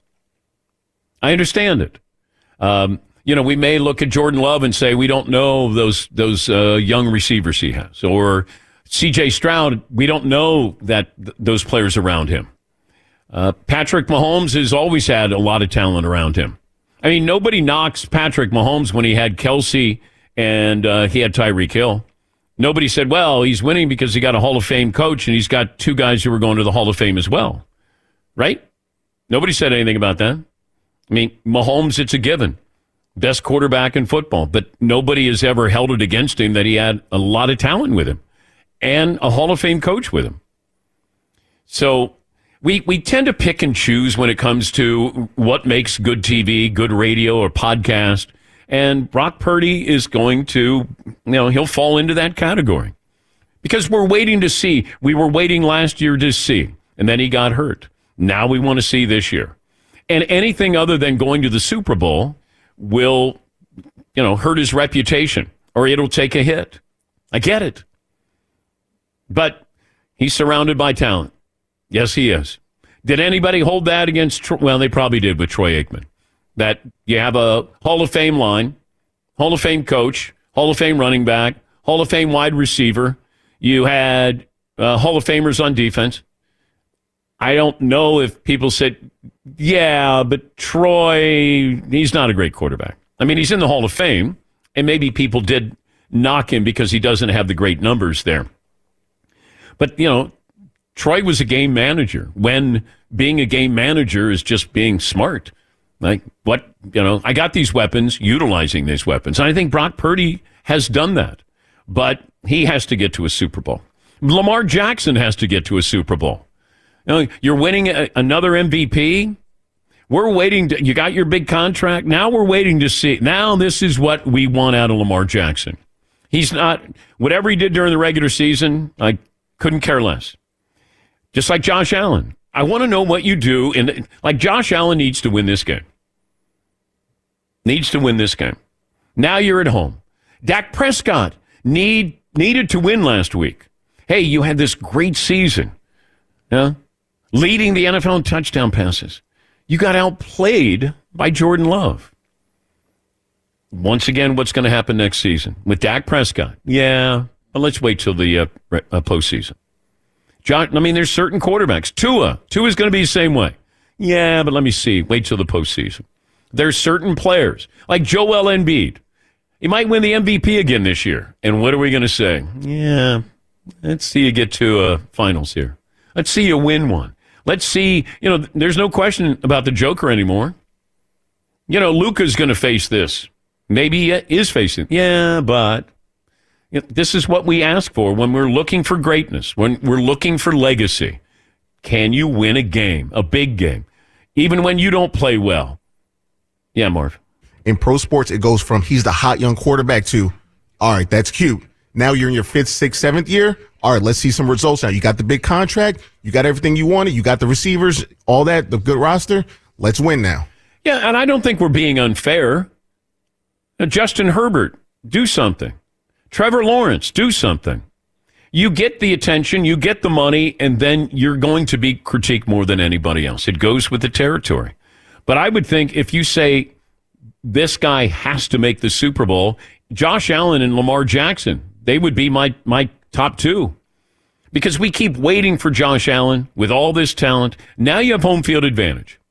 I understand it. Um, you know, we may look at Jordan Love and say we don't know those those uh, young receivers he has, or C J Stroud. We don't know that th- those players around him. Uh, Patrick Mahomes has always had a lot of talent around him. I mean, nobody knocks Patrick Mahomes when he had Kelsey and uh, he had Tyreek Hill. Nobody said, well, he's winning because he got a Hall of Fame coach and he's got two guys who are going to the Hall of Fame as well. Right? Nobody said anything about that. I mean, Mahomes, it's a given. Best quarterback in football. But nobody has ever held it against him that he had a lot of talent with him and a Hall of Fame coach with him. So We we tend to pick and choose when it comes to what makes good T V, good radio, or podcast. And Brock Purdy is going to, you know, he'll fall into that category. Because we're waiting to see. We were waiting last year to see. And then he got hurt. Now we want to see this year. And anything other than going to the Super Bowl will, you know, hurt his reputation. Or it'll take a hit. I get it. But he's surrounded by talent. Yes, he is. Did anybody hold that against, Troy? Well, they probably did with Troy Aikman. That you have a Hall of Fame line, Hall of Fame coach, Hall of Fame running back, Hall of Fame wide receiver. You had uh, Hall of Famers on defense. I don't know if people said, yeah, but Troy, he's not a great quarterback. I mean, he's in the Hall of Fame, and maybe people did knock him because he doesn't have the great numbers there. But, you know, Troy was a game manager when being a game manager is just being smart. Like, what, you know, I got these weapons, utilizing these weapons. And I think Brock Purdy has done that. But he has to get to a Super Bowl. Lamar Jackson has to get to a Super Bowl. You know, you're winning a, another M V P. We're waiting. To, you got your big contract. Now we're waiting to see. Now this is what we want out of Lamar Jackson. He's not, whatever he did during the regular season, I couldn't care less. Just like Josh Allen. I want to know what you do. In, like Josh Allen needs to win this game. Needs to win this game. Now you're at home. Dak Prescott need needed to win last week. Hey, you had this great season. Yeah? Leading the N F L in touchdown passes. You got outplayed by Jordan Love. Once again, what's going to happen next season with Dak Prescott? Yeah, but let's wait till the uh, uh, postseason. John, I mean, there's certain quarterbacks. Tua. Tua's going to be the same way. Yeah, but let me see. Wait till the postseason. There's certain players, like Joel Embiid. He might win the M V P again this year. And what are we going to say? Yeah, let's see you get to uh, finals here. Let's see you win one. Let's see, you know, there's no question about the Joker anymore. You know, Luka's going to face this. Maybe he is facing. Yeah, but you know, this is what we ask for when we're looking for greatness, when we're looking for legacy. Can you win a game, a big game, even when you don't play well? Yeah, Marv. In pro sports, it goes from he's the hot young quarterback to, all right, that's cute. Now you're in your fifth, sixth, seventh year. All right, let's see some results now. You got the big contract. You got everything you wanted. You got the receivers, all that, the good roster. Let's win now. Yeah, and I don't think we're being unfair. Now, Justin Herbert, do something. Trevor Lawrence, do something. You get the attention, you get the money, and then you're going to be critiqued more than anybody else. It goes with the territory. But I would think if you say this guy has to make the Super Bowl, Josh Allen and Lamar Jackson, they would be my, my top two. Because we keep waiting for Josh Allen with all this talent. Now you have home field advantage.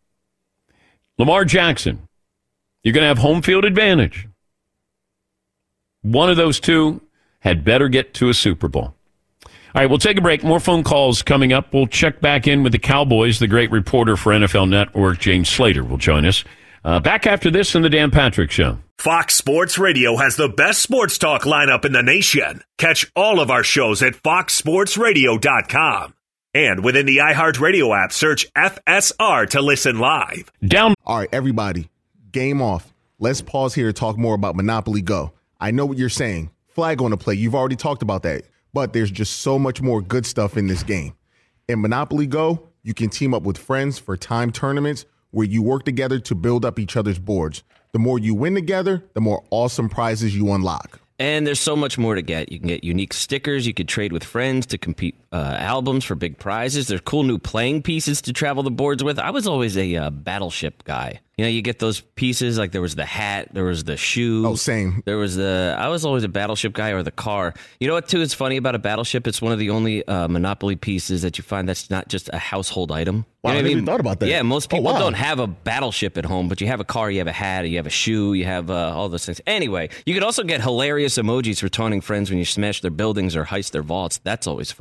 Lamar Jackson, you're going to have home field advantage. One of those two had better get to a Super Bowl. All right, we'll take a break. More phone calls coming up. We'll check back in with the Cowboys. The great reporter for N F L Network, James Slater, will join us. Uh, back after this in the Dan Patrick Show. Fox Sports Radio has the best sports talk lineup in the nation. Catch all of our shows at fox sports radio dot com. And within the iHeartRadio app, search F S R to listen live. Down. All right, everybody, game off. Let's pause here to talk more about Monopoly Go. I know what you're saying. Flag on the play. You've already talked about that. But there's just so much more good stuff in this game. In Monopoly Go, you can team up with friends for time tournaments where you work together to build up each other's boards. The more you win together, the more awesome prizes you unlock. And there's so much more to get. You can get unique stickers. You could trade with friends to compete uh, albums for big prizes. There's cool new playing pieces to travel the boards with. I was always a uh, Battleship guy. You know, you get those pieces, like there was the hat, there was the shoe. Oh, same. There was the, I was always a Battleship guy, or the car. You know what, too, is funny about a Battleship? It's one of the only uh, Monopoly pieces that you find that's not just a household item. Wow, You know I what never even thought about that. Yeah, most people Oh, wow. don't have a Battleship at home, but you have a car, you have a hat, you have a shoe, you have uh, all those things. Anyway, you could also get hilarious emojis for taunting friends when you smash their buildings or heist their vaults. That's always fun.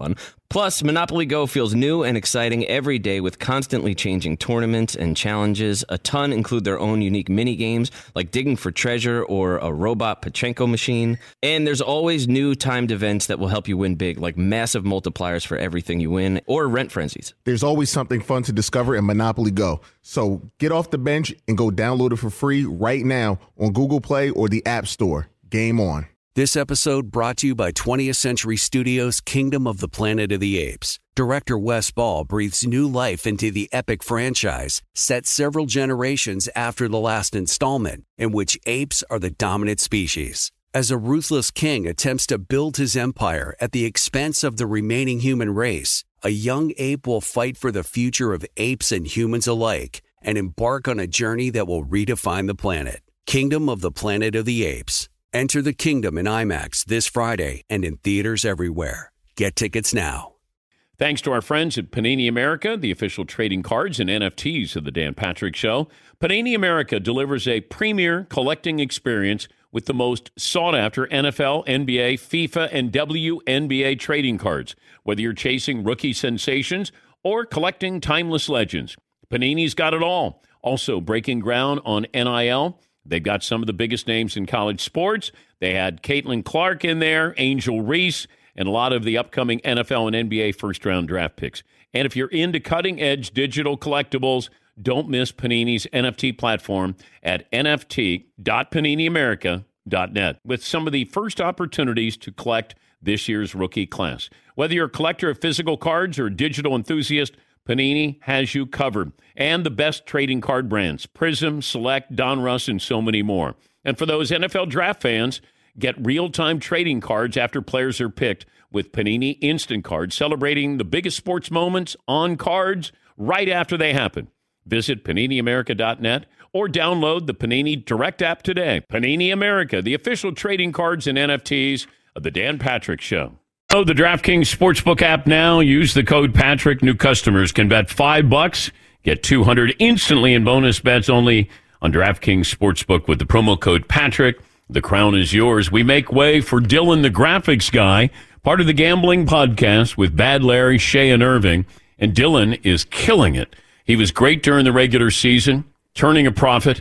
Plus, Monopoly Go feels new and exciting every day with constantly changing tournaments and challenges. A ton include their own unique mini games like digging for treasure or a robot Pachinko machine. And there's always new timed events that will help you win big, like massive multipliers for everything you win or rent frenzies. There's always something fun to discover in Monopoly Go. So get off the bench and go download it for free right now on Google Play or the App Store. Game on. This episode brought to you by twentieth Century Studios' Kingdom of the Planet of the Apes. Director Wes Ball breathes new life into the epic franchise, set several generations after the last installment, in which apes are the dominant species. As a ruthless king attempts to build his empire at the expense of the remaining human race, a young ape will fight for the future of apes and humans alike and embark on a journey that will redefine the planet. Kingdom of the Planet of the Apes. Enter the kingdom in IMAX this Friday and in theaters everywhere. Get tickets now. Thanks to our friends at Panini America, the official trading cards and N F Ts of the Dan Patrick Show. Panini America delivers a premier collecting experience with the most sought-after N F L, N B A, FIFA, and W N B A trading cards. Whether you're chasing rookie sensations or collecting timeless legends, Panini's got it all. Also breaking ground on N I L. They've got some of the biggest names in college sports. They had Caitlin Clark in there, Angel Reese, and a lot of the upcoming N F L and N B A first-round draft picks. And if you're into cutting-edge digital collectibles, don't miss Panini's N F T platform at N F T dot panini america dot net with some of the first opportunities to collect this year's rookie class. Whether you're a collector of physical cards or a digital enthusiast, Panini has you covered. And the best trading card brands, Prism, Select, Donruss, and so many more. And for those N F L draft fans, get real-time trading cards after players are picked with Panini Instant Cards, celebrating the biggest sports moments on cards right after they happen. Visit panini america dot net or download the Panini Direct app today. Panini America, the official trading cards and N F Ts of the Dan Patrick Show. Oh, the DraftKings Sportsbook app now. Use the code Patrick. New customers can bet five bucks, get two hundred instantly in bonus bets only on DraftKings Sportsbook with the promo code Patrick. The crown is yours. We make way for Dylan, the graphics guy, part of the Gambling Podcast with Bad Larry, Shea, and Irving. And Dylan is killing it. He was great during the regular season, turning a profit,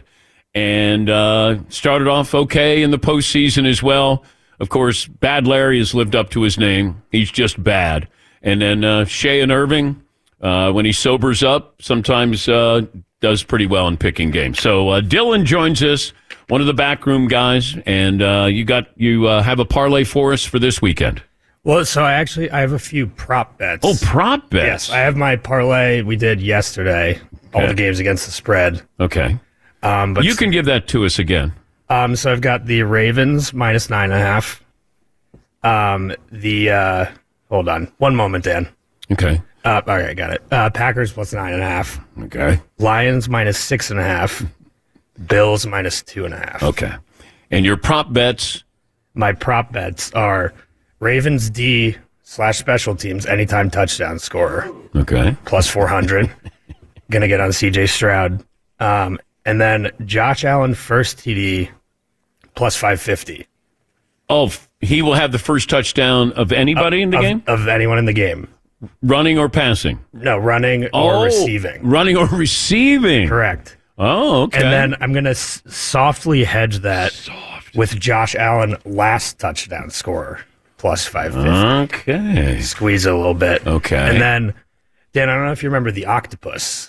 and uh, started off okay in the postseason as well. Of course, Bad Larry has lived up to his name. He's just bad. And then uh, Shea and Irving, uh, when he sobers up, sometimes uh, does pretty well in picking games. So uh, Dylan joins us, one of the backroom guys, and uh, you got you uh, have a parlay for us for this weekend. Well, so I actually I have a few prop bets. Oh, prop bets. Yes, I have my parlay we did yesterday, all Okay. the games against the spread. Okay. Um, but you can give that to us again. Um, so I've got the Ravens minus nine and a half. Um, the uh, hold on one moment, Dan. Okay. Uh, all right, got it. Uh, Packers plus nine and a half. Okay. Lions minus six and a half. Bills minus two and a half. Okay. And your prop bets? My prop bets are Ravens D slash special teams anytime touchdown scorer. Okay. Plus four hundred. Gonna get on C J Stroud. Um, and then Josh Allen first T D plus five fifty. Oh, he will have the first touchdown of anybody in the of, game? Of anyone in the game. Running or passing? No, running or Oh, receiving. Running or receiving. Correct. Oh, okay. And then I'm going to s- softly hedge that with Josh Allen last touchdown scorer plus five fifty. Okay. Squeeze it a little bit. Okay. And then, Dan, I don't know if you remember the octopus.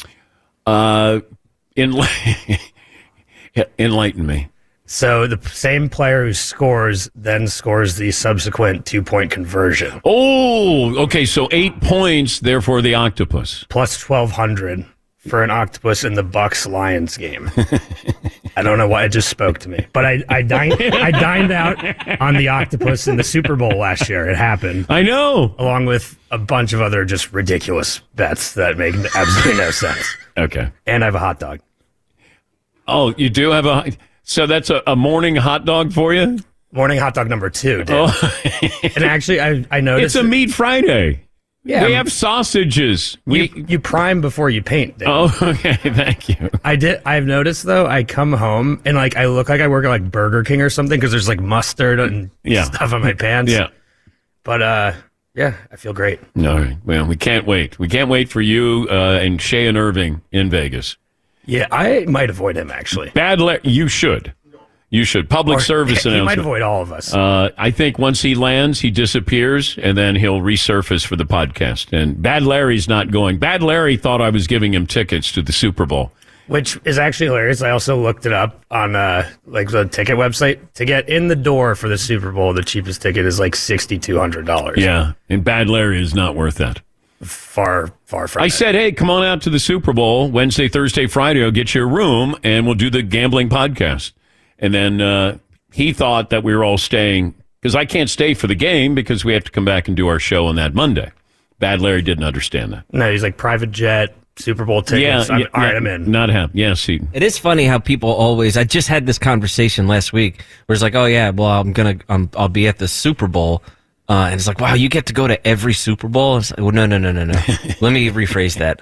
Uh, enli- enlighten me. So the same player who scores then scores the subsequent two-point conversion. Oh, okay. So eight points, therefore the octopus. Plus twelve hundred for an octopus in the Bucks-Lions game. I don't know why it just spoke to me. But I, I, dined, I dined out on the octopus in the Super Bowl last year. It happened. I know. Along with a bunch of other just ridiculous bets that make absolutely no sense. Okay. And I have a hot dog. Oh, you do have a... So that's a, a morning hot dog for you? Morning hot dog number two, dude. Oh. And actually, I, I noticed... It's a Meat Friday. Yeah. We have sausages. We you, you prime before you paint, dude. Oh, okay. Thank you. I did. I've noticed though. I come home and like I look like I work at like Burger King or something because there's like mustard and Yeah. stuff on my pants. Yeah. But uh, Yeah, I feel great. All right. Well, we can't wait. We can't wait for you uh, and Shayan Irving in Vegas. Yeah, I might avoid him, actually. Bad Larry, you should. You should. Public Or, service he announcement. might avoid all of us. Uh, I think once he lands, he disappears, and then he'll resurface for the podcast. And Bad Larry's not going. Bad Larry thought I was giving him tickets to the Super Bowl. Which is actually hilarious. I also looked it up on uh, like the ticket website. To get in the door for the Super Bowl, the cheapest ticket is like six thousand two hundred dollars. Yeah, and Bad Larry is not worth that. Far, far from I it. said, hey, come on out to the Super Bowl Wednesday, Thursday, Friday. I'll get you a room, and we'll do the gambling podcast. And then uh, he thought that we were all staying, because I can't stay for the game because we have to come back and do our show on that Monday. Bad Larry didn't understand that. No, he's like private jet, Super Bowl tickets. Yeah, I'm, yeah, all right, yeah, I'm in. Not happy. Yeah, see. It is funny how people always. I just had this conversation last week where it's like, oh yeah, well I'm gonna, I'm, I'll be at the Super Bowl, uh, and it's like, wow, you get to go to every Super Bowl. It's like, well, no, no, no, no, no. Let me rephrase that.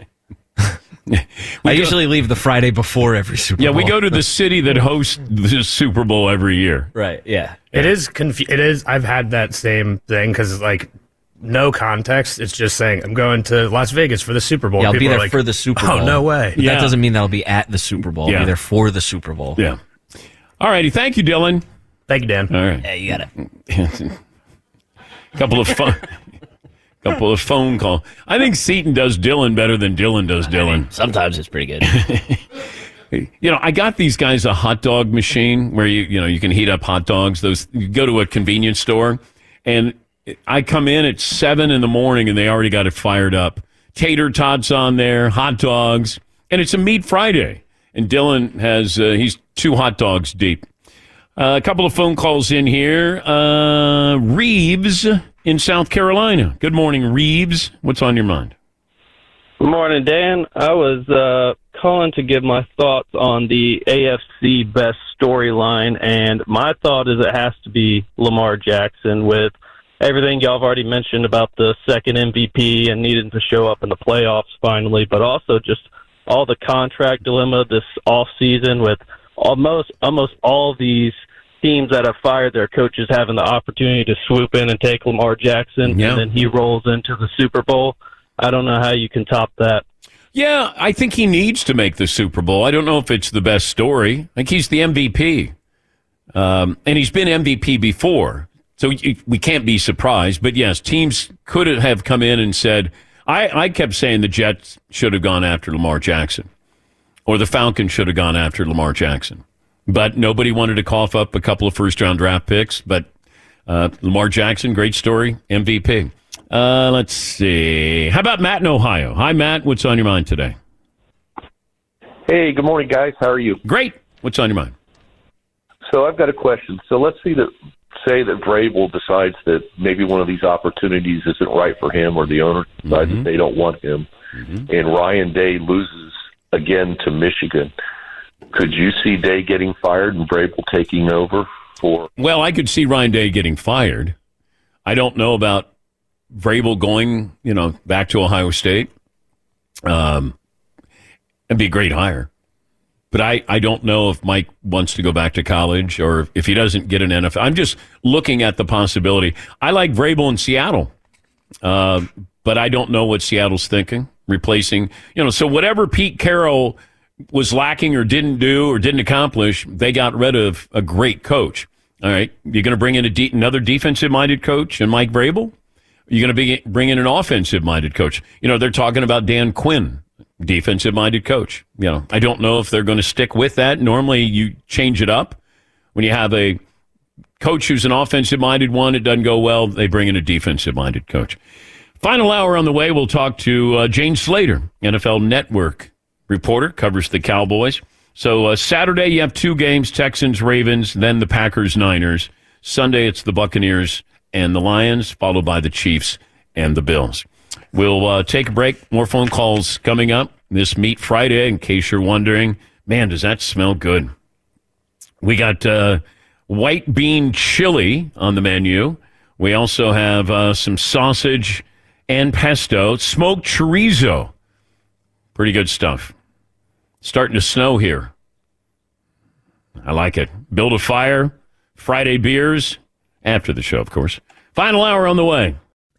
I usually leave the Friday before every Super Yeah, Bowl. we go to the city that hosts the Super Bowl every year. Right. Yeah. It is confu- It is. I've had that same thing because like no context. It's just saying I'm going to Las Vegas for the Super Bowl. Yeah, I'll People be are there like, for the Super Bowl. Oh no way! But That doesn't mean that I'll be at the Super Bowl. I'll Yeah. be there for the Super Bowl. Yeah. All righty. Thank you, Dylan. Thank you, Dan. All right. Yeah, you got it. couple of fun, couple of phone call. I think Seton does Dylan better than Dylan does Dylan. Sometimes it's pretty good. You know, I got these guys a hot dog machine where you you know you can heat up hot dogs. Those you go to a convenience store, and I come in at seven in the morning, and they already got it fired up. Tater tots on there, hot dogs, and it's a Meat Friday. And Dylan has uh, he's two hot dogs deep. Uh, a couple of phone calls in here. Uh, Reeves in South Carolina. Good morning, Reeves. What's on your mind? Good morning, Dan. I was uh, calling to give my thoughts on the A F C best storyline, and my thought is it has to be Lamar Jackson with everything y'all have already mentioned about the second M V P and needing to show up in the playoffs finally, but also just all the contract dilemma this offseason with almost almost all these teams that have fired their coaches having the opportunity to swoop in and take Lamar Jackson, Yeah. and then he rolls into the Super Bowl. I don't know how you can top that. Yeah, I think he needs to make the Super Bowl. I don't know if it's the best story. I think he's the M V P. Um, and he's been M V P before, so we we can't be surprised. But yes, teams could have come in and said, I, I kept saying the Jets should have gone after Lamar Jackson, or the Falcons should have gone after Lamar Jackson. But nobody wanted to cough up a couple of first-round draft picks. But uh, Lamar Jackson, great story, M V P. Uh, let's see. How about Matt in Ohio? Hi, Matt. What's on your mind today? Hey, good morning, guys. How are you? Great. What's on your mind? So I've got a question. So let's see that say that Vrabel decides that maybe one of these opportunities isn't right for him, or the owner decides Mm-hmm. that they don't want him, mm-hmm. and Ryan Day loses again to Michigan. Could you see Day getting fired and Vrabel taking over for? Well, I could see Ryan Day getting fired. I don't know about Vrabel going, you know, back to Ohio State. Um, it'd be a great hire. But I, I don't know if Mike wants to go back to college or if he doesn't get an N F L. I'm just looking at the possibility. I like Vrabel in Seattle, uh, but I don't know what Seattle's thinking, replacing, you know, so whatever Pete Carroll was lacking or didn't do or didn't accomplish, they got rid of a great coach. All right, you're going to bring in a de- another defensive-minded coach and Mike Vrabel? You're going to be bring in an offensive-minded coach. You know, they're talking about Dan Quinn, defensive-minded coach. You know, I don't know if they're going to stick with that. Normally, you change it up. When you have a coach who's an offensive-minded one, it doesn't go well, they bring in a defensive-minded coach. Final hour on the way, we'll talk to uh, Jane Slater, N F L Network reporter, covers the Cowboys. So uh, Saturday, you have two games, Texans, Ravens, then the Packers, Niners. Sunday, it's the Buccaneers and the Lions, followed by the Chiefs and the Bills. We'll uh, take a break. More phone calls coming up this Meat Friday, in case you're wondering. Man, does that smell good. We got uh, white bean chili on the menu. We also have uh, some sausage and pesto, smoked chorizo. Pretty good stuff. Starting to snow here. I like it. Build a fire, Friday beers, after the show, of course. Final hour on the way.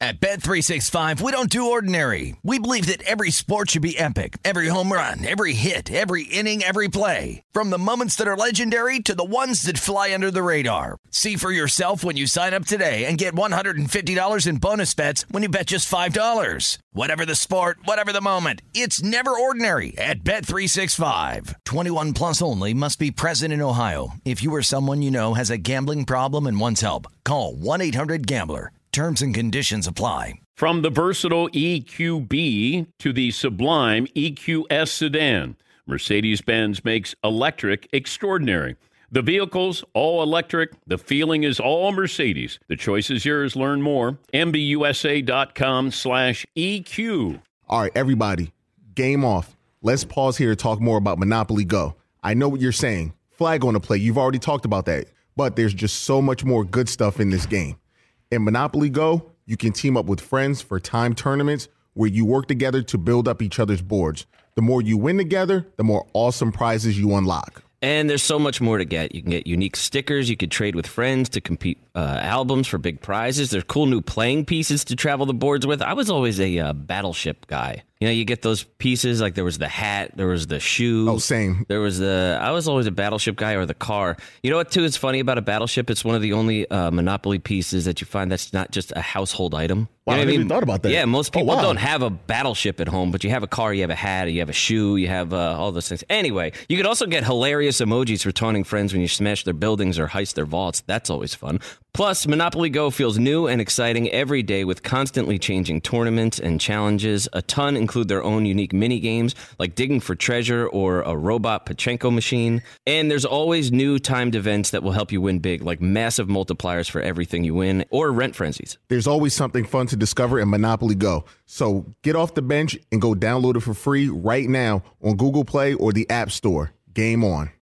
At Bet three sixty-five, we don't do ordinary. We believe that every sport should be epic. Every home run, every hit, every inning, every play. From the moments that are legendary to the ones that fly under the radar. See for yourself when you sign up today and get one hundred fifty dollars in bonus bets when you bet just five dollars. Whatever the sport, whatever the moment, it's never ordinary at Bet three sixty-five. twenty-one plus only. Must be present in Ohio. If you or someone you know has a gambling problem and wants help, call one eight hundred gambler. Terms and conditions apply. From the versatile E Q B to the sublime E Q S sedan, Mercedes-Benz makes electric extraordinary. The vehicle's all electric. The feeling is all Mercedes. The choice is yours. Learn more. M B U S A dot com slash E Q. All right, everybody, game off. Let's pause here to talk more about Monopoly Go. I know what you're saying. Flag on the play. You've already talked about that. But there's just so much more good stuff in this game. In Monopoly Go, you can team up with friends for time tournaments where you work together to build up each other's boards. The more you win together, the more awesome prizes you unlock. And there's so much more to get. You can get unique stickers. You could trade with friends to compete uh, albums for big prizes. There's cool new playing pieces to travel the boards with. I was always a uh, Battleship guy. You know, you get those pieces, like there was the hat, there was the shoe. Oh, same. There was the, I was always a Battleship guy, or the car. You know what, too, is funny about a Battleship? It's one of the only uh, Monopoly pieces that you find that's not just a household item. Wow, You know I what never even thought about that. Yeah, most people Oh, wow. don't have a Battleship at home, but you have a car, you have a hat, you have a shoe, you have uh, all those things. Anyway, you could also get hilarious emojis for taunting friends when you smash their buildings or heist their vaults. That's always fun. Plus, Monopoly Go feels new and exciting every day with constantly changing tournaments and challenges. A ton include their own unique mini games like digging for treasure or a robot Pachinko machine. And there's always new timed events that will help you win big, like massive multipliers for everything you win or rent frenzies. There's always something fun to discover in Monopoly Go. So get off the bench and go download it for free right now on Google Play or the App Store. Game on.